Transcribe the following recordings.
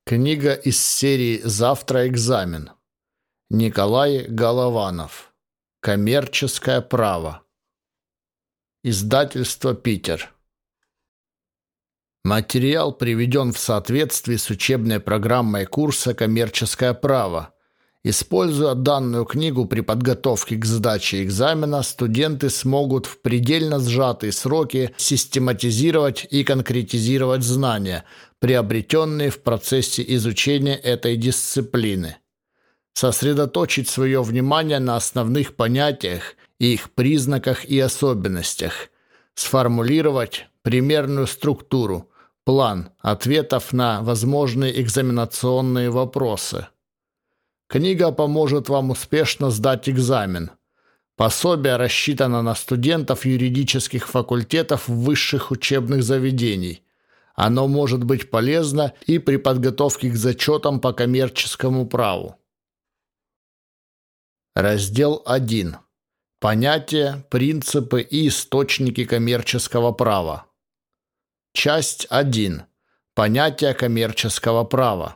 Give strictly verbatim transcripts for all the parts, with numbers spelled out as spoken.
Книга из серии «Завтра экзамен». Николай Голованов. Коммерческое право. Издательство «Питер». Материал приведен в соответствии с учебной программой курса «Коммерческое право». Используя данную книгу при подготовке к сдаче экзамена, студенты смогут в предельно сжатые сроки систематизировать и конкретизировать знания, приобретенные в процессе изучения этой дисциплины. Сосредоточить свое внимание на основных понятиях, их признаках и особенностях. Сформулировать примерную структуру, план ответов на возможные экзаменационные вопросы. Книга поможет вам успешно сдать экзамен. Пособие рассчитано на студентов юридических факультетов высших учебных заведений. Оно может быть полезно и при подготовке к зачетам по коммерческому праву. Раздел один. Понятия, принципы и источники коммерческого права. Часть один. Понятия коммерческого права.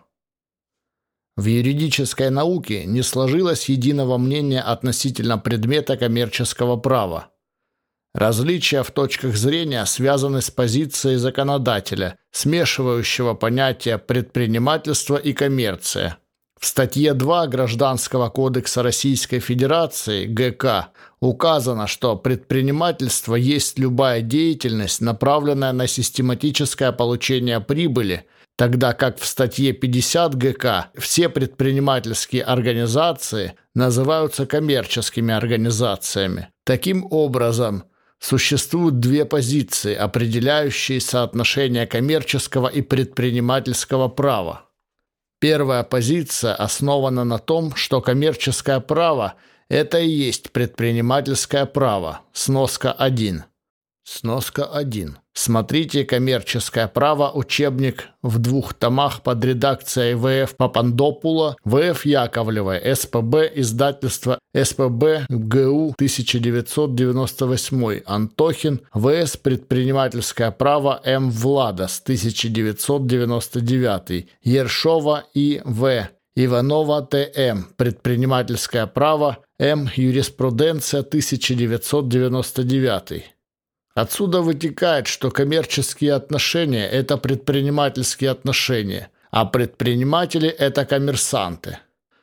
В юридической науке не сложилось единого мнения относительно предмета коммерческого права. Различия в точках зрения связаны с позицией законодателя, смешивающего понятия предпринимательства и коммерция. В статье два Гражданского кодекса Российской Федерации ГК указано, что предпринимательство есть любая деятельность, направленная на систематическое получение прибыли, тогда как в статье пятьдесят ГК все предпринимательские организации называются коммерческими организациями. Таким образом, существуют две позиции, определяющие соотношение коммерческого и предпринимательского права. Первая позиция основана на том, что коммерческое право – это и есть предпринимательское право. Сноска один. Сноска один. Смотрите «Коммерческое право. Учебник» в двух томах под редакцией В Ф Папандопула, В Ф Яковлевой, С П Б, издательство С П Б Г У тысяча девятьсот девяносто восемь, Антохин, В С Предпринимательское право М Владос, тысяча девятьсот девяносто девять, Ершова И В, Иванова Т М, Предпринимательское право М Юриспруденция, тысяча девятьсот девяносто девять. Отсюда вытекает, что коммерческие отношения – это предпринимательские отношения, а предприниматели – это коммерсанты.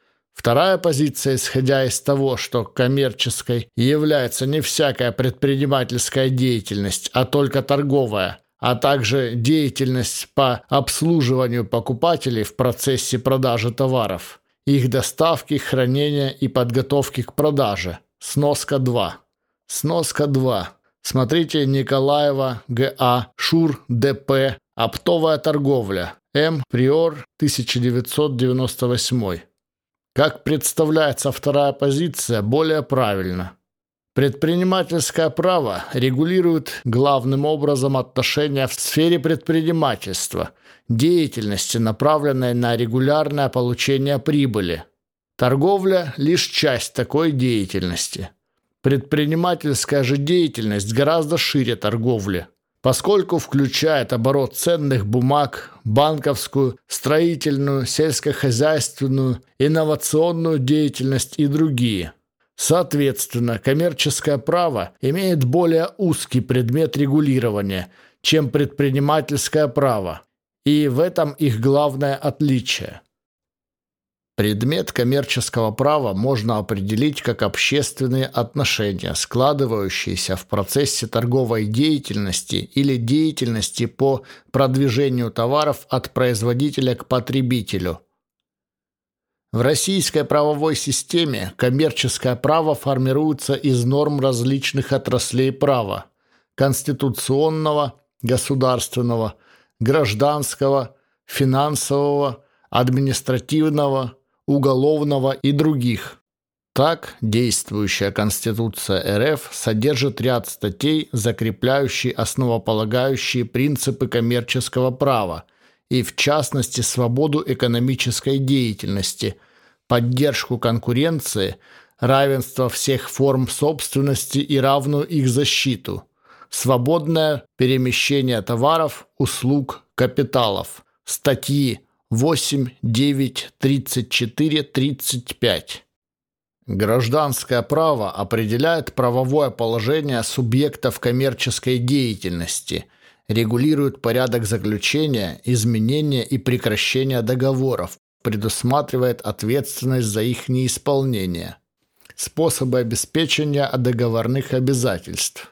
Вторая позиция, исходя из того, что коммерческой является не всякая предпринимательская деятельность, а только торговая, а также деятельность по обслуживанию покупателей в процессе продажи товаров, их доставки, хранения и подготовки к продаже. Сноска два. Сноска два. Смотрите Николаева Г А, Шур Д П, Оптовая торговля, М Приор, тысяча девятьсот девяносто восемь. Как представляется вторая позиция, более правильно. Предпринимательское право регулирует главным образом отношения в сфере предпринимательства, деятельности, направленной на регулярное получение прибыли. Торговля – лишь часть такой деятельности. Предпринимательская же деятельность гораздо шире торговли, поскольку включает оборот ценных бумаг, банковскую, строительную, сельскохозяйственную, инновационную деятельность и другие. Соответственно, коммерческое право имеет более узкий предмет регулирования, чем предпринимательское право, и в этом их главное отличие. Предмет коммерческого права можно определить как общественные отношения, складывающиеся в процессе торговой деятельности или деятельности по продвижению товаров от производителя к потребителю. В российской правовой системе коммерческое право формируется из норм различных отраслей права – конституционного, государственного, гражданского, финансового, административного, уголовного и других. Так, действующая Конституция Р Ф содержит ряд статей, закрепляющие основополагающие принципы коммерческого права и, в частности, свободу экономической деятельности, поддержку конкуренции, равенство всех форм собственности и равную их защиту, свободное перемещение товаров, услуг, капиталов, статьи восемь, девять, тридцать четыре, тридцать пять. Гражданское право определяет правовое положение субъектов коммерческой деятельности, регулирует порядок заключения, изменения и прекращения договоров, предусматривает ответственность за их неисполнение, способы обеспечения договорных обязательств.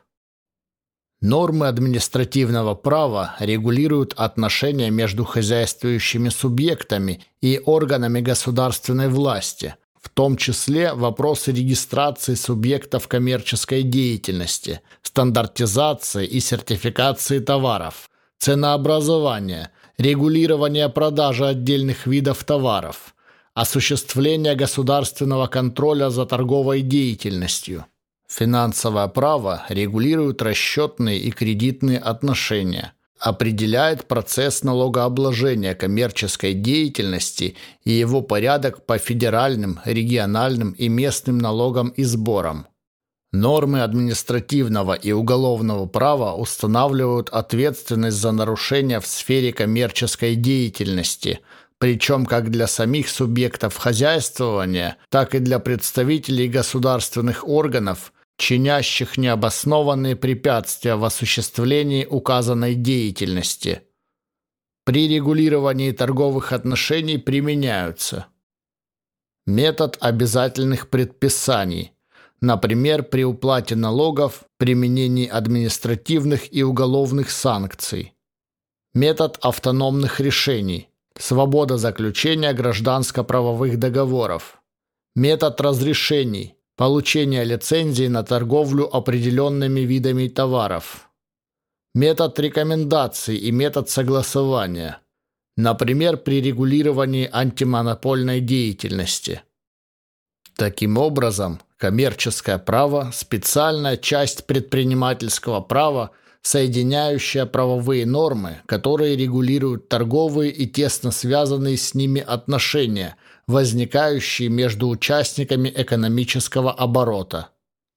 Нормы административного права регулируют отношения между хозяйствующими субъектами и органами государственной власти, в том числе вопросы регистрации субъектов коммерческой деятельности, стандартизации и сертификации товаров, ценообразования, регулирования продажи отдельных видов товаров, осуществления государственного контроля за торговой деятельностью. Финансовое право регулирует расчетные и кредитные отношения, определяет процесс налогообложения коммерческой деятельности и его порядок по федеральным, региональным и местным налогам и сборам. Нормы административного и уголовного права устанавливают ответственность за нарушения в сфере коммерческой деятельности, причем как для самих субъектов хозяйствования, так и для представителей государственных органов, чинящих необоснованные препятствия в осуществлении указанной деятельности. При регулировании торговых отношений применяются метод обязательных предписаний, например, при уплате налогов, применении административных и уголовных санкций, метод автономных решений, свобода заключения гражданско-правовых договоров, метод разрешений, получение лицензии на торговлю определенными видами товаров, метод рекомендаций и метод согласования, например, при регулировании антимонопольной деятельности. Таким образом, коммерческое право – специальная часть предпринимательского права, соединяющая правовые нормы, которые регулируют торговые и тесно связанные с ними отношения, возникающие между участниками экономического оборота.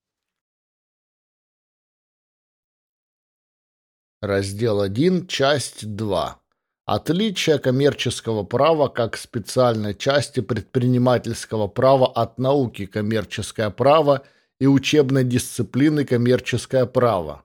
Раздел один, часть два. Отличие коммерческого права как специальной части предпринимательского права от науки коммерческое право и учебной дисциплины коммерческое право.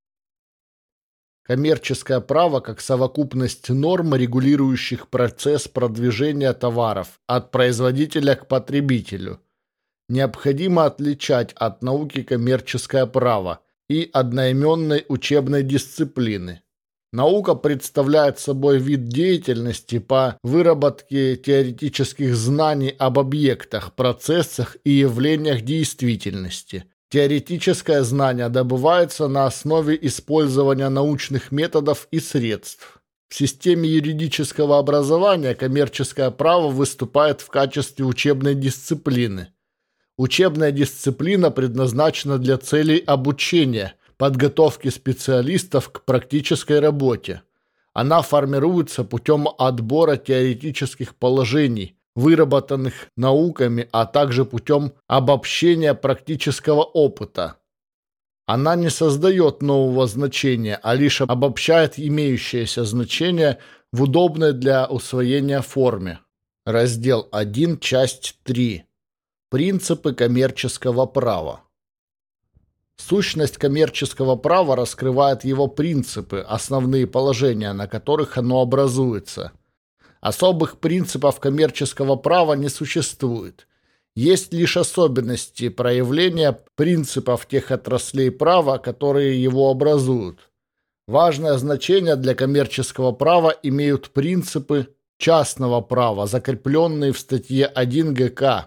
Коммерческое право как совокупность норм, регулирующих процесс продвижения товаров от производителя к потребителю. Необходимо отличать от науки коммерческое право и одноименной учебной дисциплины. Наука представляет собой вид деятельности по выработке теоретических знаний об объектах, процессах и явлениях действительности. Теоретическое знание добывается на основе использования научных методов и средств. В системе юридического образования коммерческое право выступает в качестве учебной дисциплины. Учебная дисциплина предназначена для целей обучения, подготовки специалистов к практической работе. Она формируется путем отбора теоретических положений, выработанных науками, а также путем обобщения практического опыта. Она не создает нового значения, а лишь обобщает имеющееся значение в удобной для усвоения форме. Раздел один, часть три. Принципы коммерческого права. Сущность коммерческого права раскрывает его принципы, основные положения, на которых оно образуется. Особых принципов коммерческого права не существует. Есть лишь особенности проявления принципов тех отраслей права, которые его образуют. Важное значение для коммерческого права имеют принципы частного права, закрепленные в статье один гэ ка.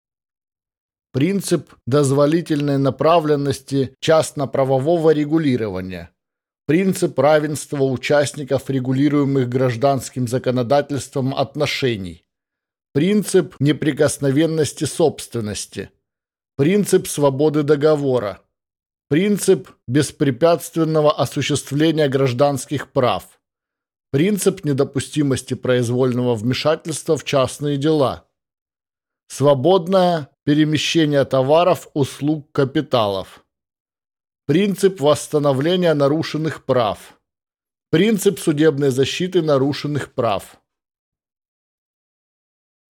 Принцип дозволительной направленности частно-правового регулирования. Принцип равенства участников регулируемых гражданским законодательством отношений. Принцип неприкосновенности собственности. Принцип свободы договора. Принцип беспрепятственного осуществления гражданских прав. Принцип недопустимости произвольного вмешательства в частные дела. Свободное перемещение товаров, услуг, капиталов. Принцип восстановления нарушенных прав. Принцип судебной защиты нарушенных прав.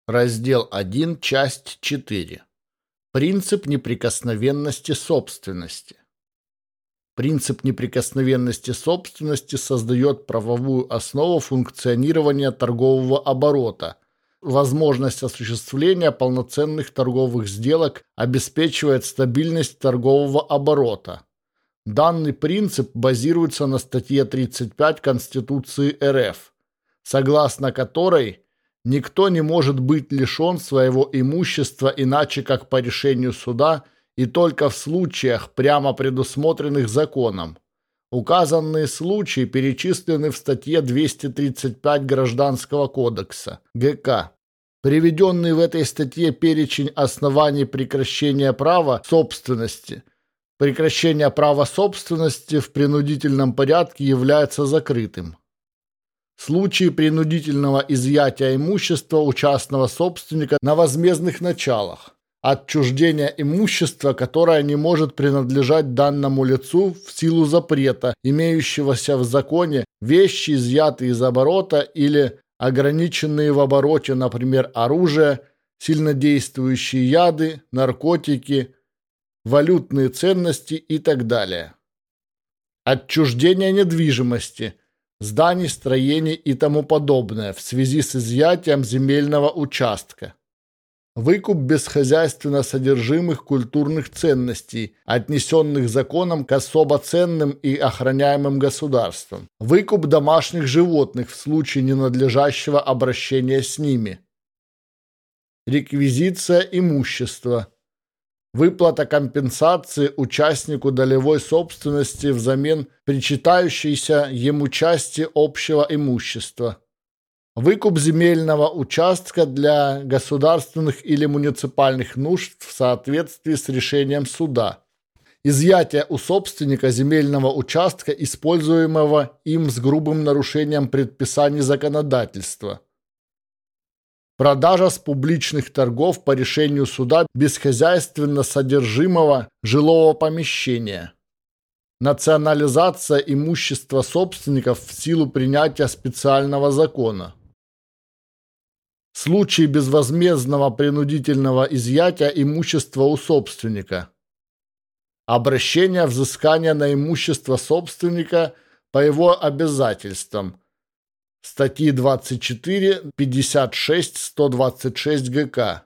Раздел один, часть четыре. Принцип неприкосновенности собственности. Принцип неприкосновенности собственности создает правовую основу функционирования торгового оборота. Возможность осуществления полноценных торговых сделок обеспечивает стабильность торгового оборота. Данный принцип базируется на статье тридцать пять Конституции эр эф, согласно которой никто не может быть лишен своего имущества иначе как по решению суда и только в случаях, прямо предусмотренных законом. Указанные случаи перечислены в статье двести тридцать пять Гражданского кодекса (гэ ка). Приведенный в этой статье перечень оснований прекращения права собственности. Прекращение права собственности в принудительном порядке является закрытым. Случаи принудительного изъятия имущества у частного собственника на возмездных началах. Отчуждение имущества, которое не может принадлежать данному лицу в силу запрета, имеющегося в законе, вещи, изъятые из оборота или ограниченные в обороте, например, оружие, сильнодействующие яды, наркотики, валютные ценности и так далее. Отчуждение недвижимости, зданий, строений и тому подобное в связи с изъятием земельного участка. Выкуп бесхозяйственно содержимых культурных ценностей, отнесенных законом к особо ценным и охраняемым государством. Выкуп домашних животных в случае ненадлежащего обращения с ними. Реквизиция имущества. Выплата компенсации участнику долевой собственности взамен причитающейся ему части общего имущества. Выкуп земельного участка для государственных или муниципальных нужд в соответствии с решением суда. Изъятие у собственника земельного участка, используемого им с грубым нарушением предписаний законодательства. Продажа с публичных торгов по решению суда бесхозяйственно содержимого жилого помещения. Национализация имущества собственников в силу принятия специального закона. Случаи безвозмездного принудительного изъятия имущества у собственника. Обращение взыскания на имущество собственника по его обязательствам. Статьи двадцать четыре, пятьдесят шесть, сто двадцать шесть гэ ка.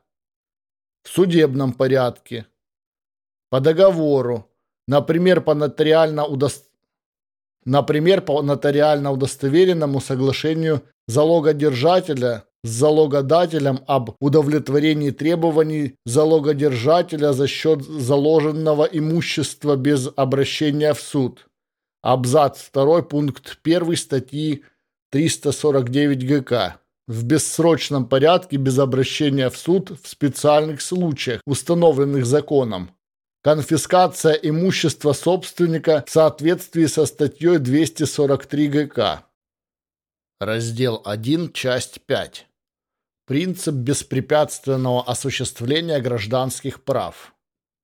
В судебном порядке. По договору. Например, по нотариально, удост... Например, по нотариально удостоверенному соглашению залогодержателя с залогодателем об удовлетворении требований залогодержателя за счет заложенного имущества без обращения в суд. Абзац два, пункт один статьи триста сорок девять гэ ка. В бессрочном порядке без обращения в суд в специальных случаях, установленных законом. Конфискация имущества собственника в соответствии со статьей двести сорок три гэ ка. Раздел один, часть пять. Принцип беспрепятственного осуществления гражданских прав.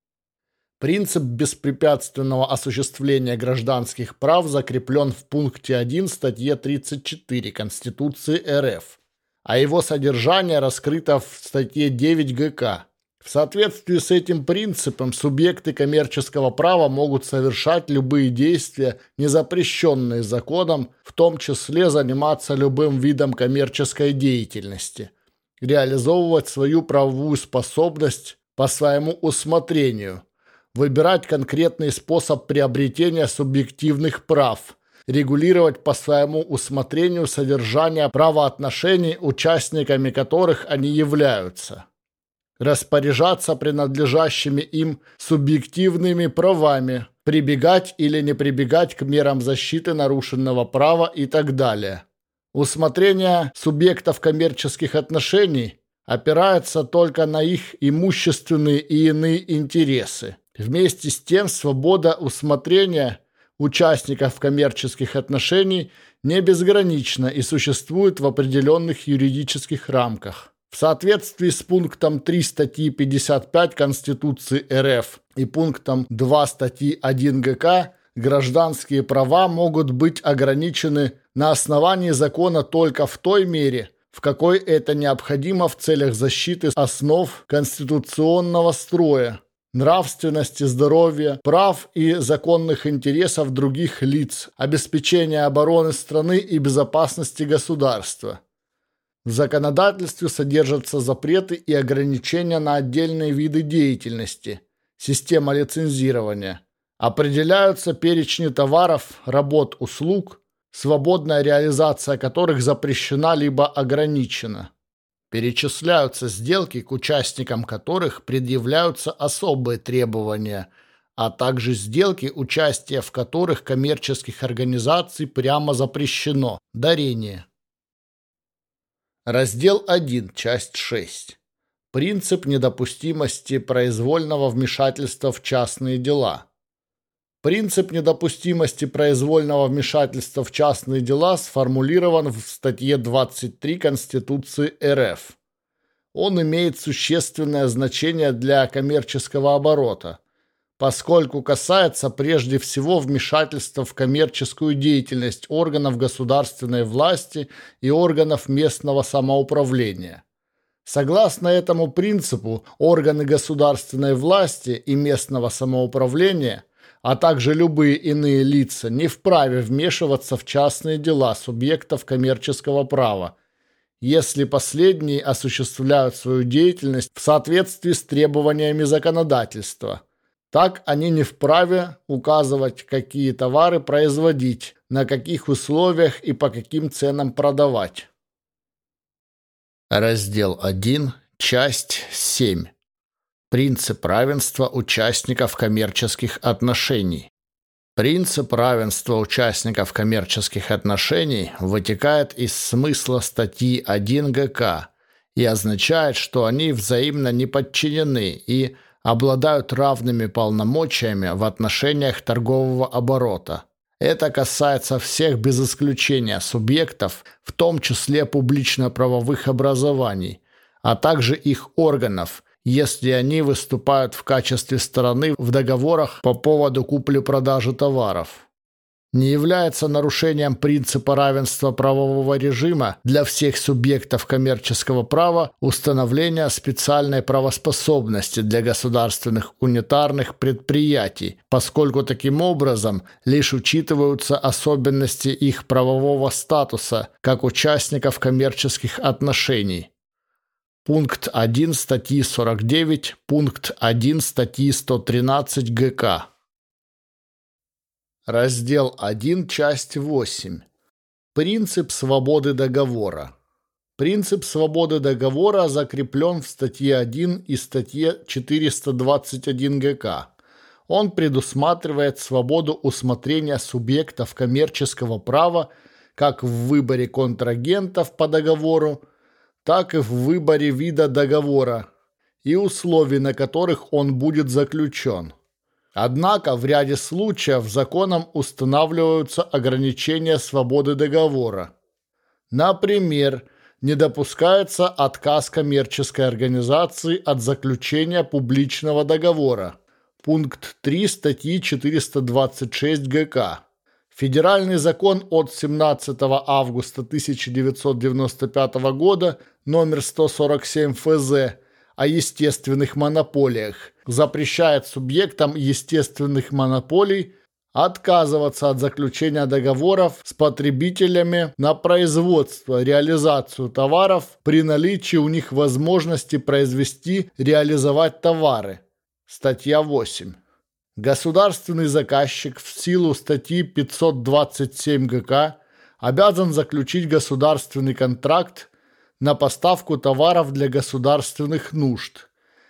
Принцип беспрепятственного осуществления гражданских прав закреплен в пункте один статьи тридцать четыре Конституции эр эф, а его содержание раскрыто в статье девять гэ ка. В соответствии с этим принципом субъекты коммерческого права могут совершать любые действия, не запрещенные законом, в том числе заниматься любым видом коммерческой деятельности, реализовывать свою правовую способность по своему усмотрению, выбирать конкретный способ приобретения субъективных прав, регулировать по своему усмотрению содержание правоотношений, участниками которых они являются, распоряжаться принадлежащими им субъективными правами, прибегать или не прибегать к мерам защиты нарушенного права и так далее. Усмотрение субъектов коммерческих отношений опирается только на их имущественные и иные интересы. Вместе с тем, свобода усмотрения участников коммерческих отношений не безгранична и существует в определенных юридических рамках. В соответствии с пунктом три статьи пятьдесят пять Конституции эр эф и пунктом два статьи один гэ ка гражданские права могут быть ограничены на основании закона только в той мере, в какой это необходимо в целях защиты основ конституционного строя, нравственности, здоровья, прав и законных интересов других лиц, обеспечения обороны страны и безопасности государства. В законодательстве содержатся запреты и ограничения на отдельные виды деятельности, система лицензирования. Определяются перечни товаров, работ, услуг, свободная реализация которых запрещена либо ограничена. Перечисляются сделки, к участникам которых предъявляются особые требования, а также сделки, участие в которых коммерческих организаций прямо запрещено. Дарение. Раздел один, часть шесть. Принцип недопустимости произвольного вмешательства в частные дела. Принцип недопустимости произвольного вмешательства в частные дела сформулирован в статье двадцать три Конституции эр эф. Он имеет существенное значение для коммерческого оборота, поскольку касается прежде всего вмешательства в коммерческую деятельность органов государственной власти и органов местного самоуправления. Согласно этому принципу, органы государственной власти и местного самоуправления, а также любые иные лица, не вправе вмешиваться в частные дела субъектов коммерческого права, если последние осуществляют свою деятельность в соответствии с требованиями законодательства. Так они не вправе указывать, какие товары производить, на каких условиях и по каким ценам продавать. Раздел один, часть семь. Принцип равенства участников коммерческих отношений. Принцип равенства участников коммерческих отношений вытекает из смысла статьи один гэ ка и означает, что они взаимно не подчинены и обладают равными полномочиями в отношениях торгового оборота. Это касается всех без исключения субъектов, в том числе публично-правовых образований, а также их органов, если они выступают в качестве стороны в договорах по поводу купли-продажи товаров. Не является нарушением принципа равенства правового режима для всех субъектов коммерческого права установление специальной правоспособности для государственных унитарных предприятий, поскольку таким образом лишь учитываются особенности их правового статуса как участников коммерческих отношений. Пункт один статьи сорок девять, пункт один статьи сто тринадцать гэ ка. Раздел один, часть восемь. Принцип свободы договора. Принцип свободы договора закреплен в статье один и статье четыреста двадцать один гэ ка. Он предусматривает свободу усмотрения субъектов коммерческого права как в выборе контрагентов по договору, так и в выборе вида договора и условий, на которых он будет заключен. Однако в ряде случаев законом устанавливаются ограничения свободы договора. Например, не допускается отказ коммерческой организации от заключения публичного договора. Пункт три статьи четыреста двадцать шесть гэ ка. Федеральный закон от семнадцатого августа тысяча девятьсот девяносто пятого года номер сто сорок семь эф зэ о естественных монополиях запрещает субъектам естественных монополий отказываться от заключения договоров с потребителями на производство, реализацию товаров при наличии у них возможности произвести, реализовать товары. Статья восемь. Государственный заказчик в силу статьи пятьсот двадцать семь гэ ка обязан заключить государственный контракт на поставку товаров для государственных нужд,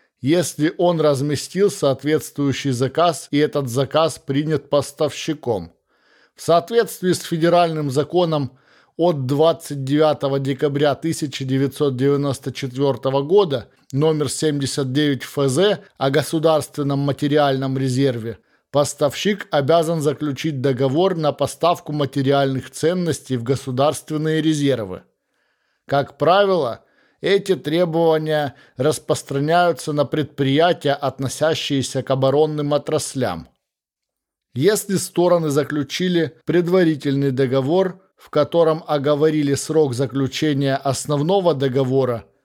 если он разместил соответствующий заказ и этот заказ принят поставщиком. В соответствии с федеральным законом от двадцать девятого декабря тысяча девятьсот девяносто четвёртого года номер семьдесят девять эф зэ о государственном материальном резерве, поставщик обязан заключить договор на поставку материальных ценностей в государственные резервы. Как правило, эти требования распространяются на предприятия, относящиеся к оборонным отраслям. Если стороны заключили предварительный договор, в котором оговорили срок заключения основного договора